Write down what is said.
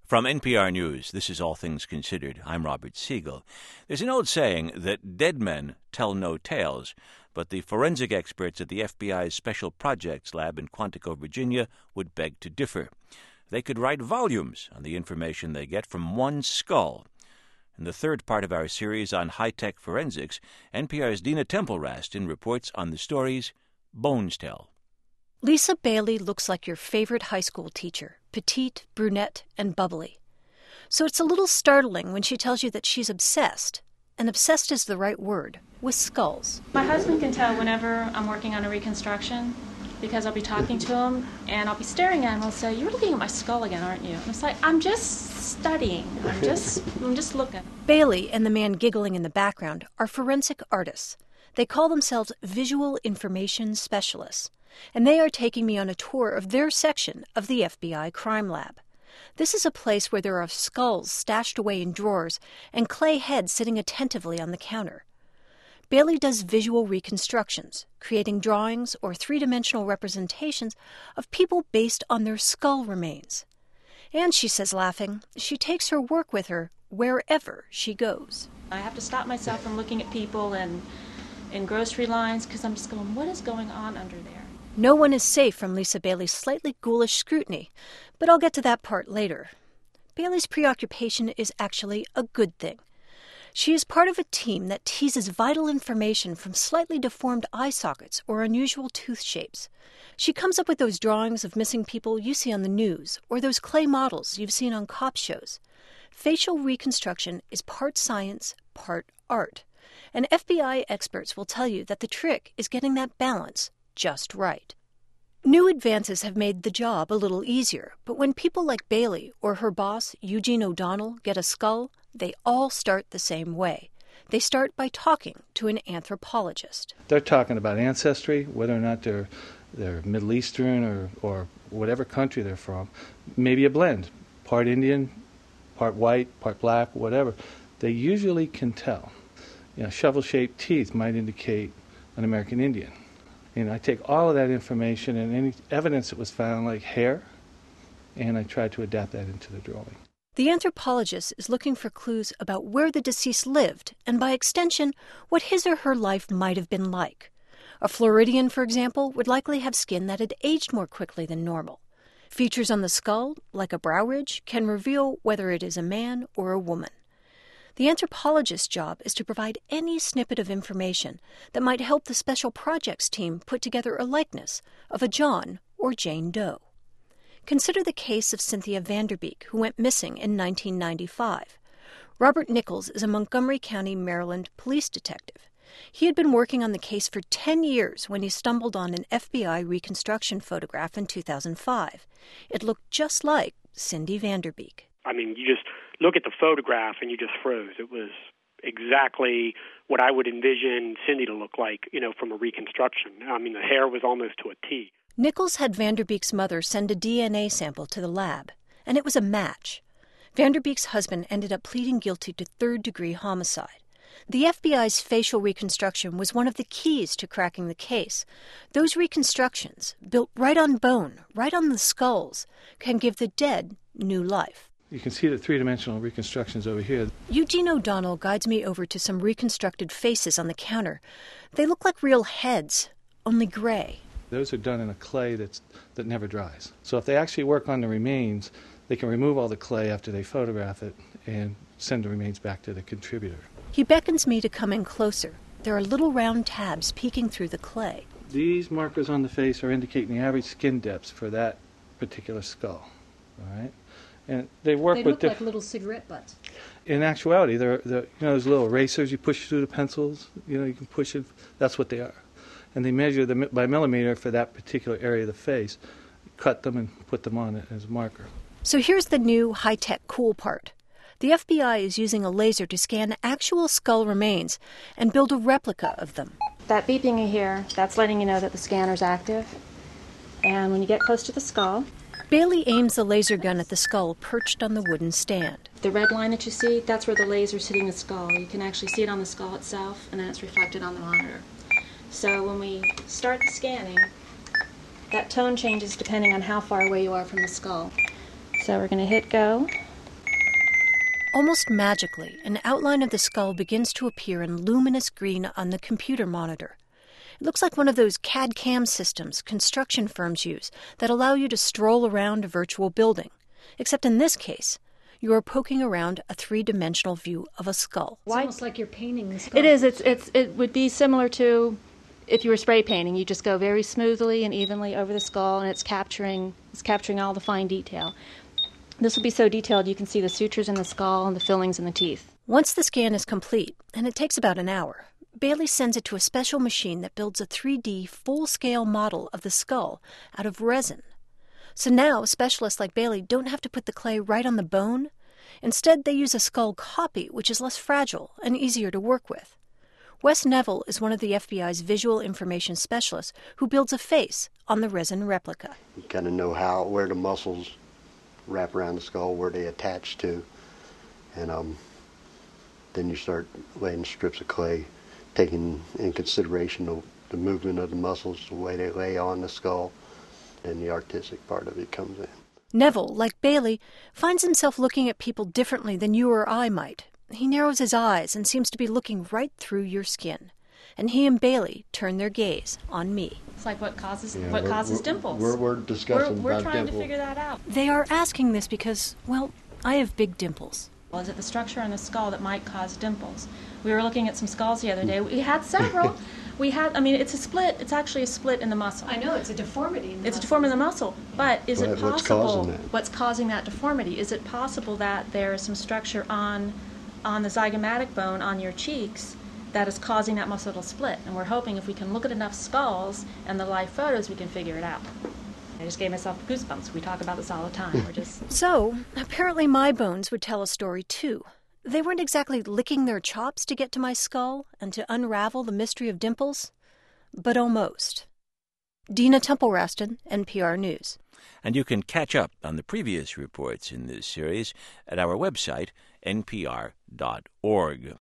From NPR News, this is All Things Considered. I'm Robert Siegel. There's an old saying that dead men tell no tales, but the forensic experts at the FBI's Special Projects Lab in Quantico, Virginia, would beg to differ. They could write volumes on the information they get from one skull. In the third part of our series on high-tech forensics, NPR's Dina Temple-Raston reports on the stories bones tell. Lisa Bailey looks like your favorite high school teacher, petite, brunette, and bubbly. So it's a little startling when she tells you that she's obsessed, and obsessed is the right word, with skulls. My husband can tell whenever I'm working on a reconstruction because I'll be talking to him and I'll be staring at him and he'll say, "You're looking at my skull again, aren't you?" And it's like, I'm just studying. I'm just looking. Bailey and the man giggling in the background are forensic artists. They call themselves visual information specialists, and they are taking me on a tour of their section of the FBI Crime Lab. This is a place where there are skulls stashed away in drawers and clay heads sitting attentively on the counter. Bailey does visual reconstructions, creating drawings or three-dimensional representations of people based on their skull remains. And she says, laughing, she takes her work with her wherever she goes. I have to stop myself from looking at people and in grocery lines because I'm just going, what is going on under there? No one is safe from Lisa Bailey's slightly ghoulish scrutiny, but I'll get to that part later. Bailey's preoccupation is actually a good thing. She is part of a team that teases vital information from slightly deformed eye sockets or unusual tooth shapes. She comes up with those drawings of missing people you see on the news or those clay models you've seen on cop shows. Facial reconstruction is part science, part art. And FBI experts will tell you that the trick is getting that balance just right. New advances have made the job a little easier, but when people like Bailey or her boss, Eugene O'Donnell, get a skull, they all start the same way. They start by talking to an anthropologist. They're talking about ancestry, whether or not they're Middle Eastern or whatever country they're from. Maybe a blend, part Indian, part white, part black, whatever. They usually can tell. Shovel-shaped teeth might indicate an American Indian. And I take all of that information and any evidence that was found, like hair, and I try to adapt that into the drawing. The anthropologist is looking for clues about where the deceased lived, and by extension, what his or her life might have been like. A Floridian, for example, would likely have skin that had aged more quickly than normal. Features on the skull, like a brow ridge, can reveal whether it is a man or a woman. The anthropologist's job is to provide any snippet of information that might help the special projects team put together a likeness of a John or Jane Doe. Consider the case of Cynthia Vanderbeek, who went missing in 1995. Robert Nichols is a Montgomery County, Maryland police detective. He had been working on the case for 10 years when he stumbled on an FBI reconstruction photograph in 2005. It looked just like Cindy Vanderbeek. I mean, you just look at the photograph and you just froze. It was exactly what I would envision Cindy to look like, from a reconstruction. I mean, the hair was almost to a T. Nichols had Vanderbeek's mother send a DNA sample to the lab, and it was a match. Vanderbeek's husband ended up pleading guilty to third-degree homicide. The FBI's facial reconstruction was one of the keys to cracking the case. Those reconstructions, built right on bone, right on the skulls, can give the dead new life. You can see the three-dimensional reconstructions over here. Eugene O'Donnell guides me over to some reconstructed faces on the counter. They look like real heads, only gray. Those are done in a clay that never dries. So if they actually work on the remains, they can remove all the clay after they photograph it and send the remains back to the contributor. He beckons me to come in closer. There are little round tabs peeking through the clay. These markers on the face are indicating the average skin depths for that particular skull. All right? And they look like little cigarette butts. In actuality, they're those little erasers you push through the pencils. You can push it. That's what they are. And they measure them by millimeter for that particular area of the face, cut them and put them on it as a marker. So here's the new high-tech cool part. The FBI is using a laser to scan actual skull remains and build a replica of them. That beeping you hear, that's letting you know that the scanner's active. And when you get close to the skull, Bailey aims the laser gun at the skull perched on the wooden stand. the red line that you see, that's where the laser's hitting the skull. You can actually see it on the skull itself, and then it's reflected on the monitor. So when we start the scanning, that tone changes depending on how far away you are from the skull. So we're going to hit go, Almost magically, an outline of the skull begins to appear in luminous green on the computer monitor. It looks like one of those CAD/CAM systems construction firms use that allow you to stroll around a virtual building. Except in this case, you are poking around a three-dimensional view of a skull. It's almost like you're painting the skull. It is. It would be similar to if you were spray painting. You just go very smoothly and evenly over the skull, and it's capturing all the fine detail. This will be so detailed you can see the sutures in the skull and the fillings in the teeth. Once the scan is complete, and it takes about an hour, Bailey sends it to a special machine that builds a 3D full-scale model of the skull out of resin. So now specialists like Bailey don't have to put the clay right on the bone. Instead, they use a skull copy, which is less fragile and easier to work with. Wes Neville is one of the FBI's visual information specialists who builds a face on the resin replica. You kind of know where the muscles wrap around the skull, where they attach to, and then you start laying strips of clay, taking in consideration the movement of the muscles, the way they lay on the skull, and the artistic part of it comes in. Neville, like Bailey, finds himself looking at people differently than you or I might. He narrows his eyes and seems to be looking right through your skin. And he and Bailey turn their gaze on me. It's like what causes dimples. We're discussing We're about trying dimple. to figure that out. They are asking this because, well, I have big dimples. Well, is it the structure in the skull that might cause dimples? We were looking at some skulls the other day. We had several. It's a split. It's actually a split in the muscle. I know, it's a deformity. It's a deformity in the muscle. But is it What's possible? causing that? What's causing that deformity? Is it possible that there is some structure on the zygomatic bone on your cheeks that is causing that muscle to split? And we're hoping if we can look at enough skulls and the live photos, we can figure it out. I just gave myself goosebumps. We talk about this all the time. We're just So, apparently my bones would tell a story too. They weren't exactly licking their chops to get to my skull and to unravel the mystery of dimples, but almost. Dina Temple-Raston, NPR News. And you can catch up on the previous reports in this series at our website, npr.org.